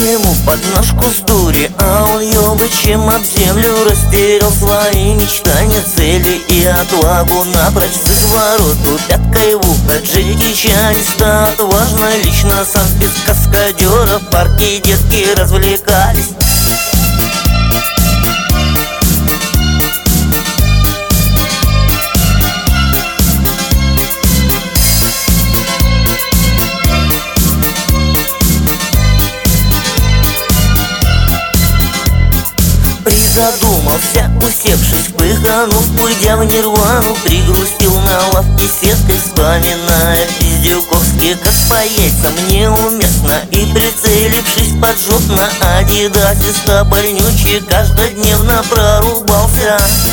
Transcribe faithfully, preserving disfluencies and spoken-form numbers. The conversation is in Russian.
ему подножку с дури, а он ёбычем об землю растерял свои мечтания, цели и отвагу напрочь с извороту пяткой в ухо. Джеки Чаниста отважно, лично сам без каскадера в парке детки развлекались. Призадумался, усевшись, пыханув, уйдя в нирвану, пригрустил на лавке сеткой, вспоминая пиздюковские, как по яйцам неуместно. И прицелившись, поджег на адидасе стопорнючий, каждодневно прорубался.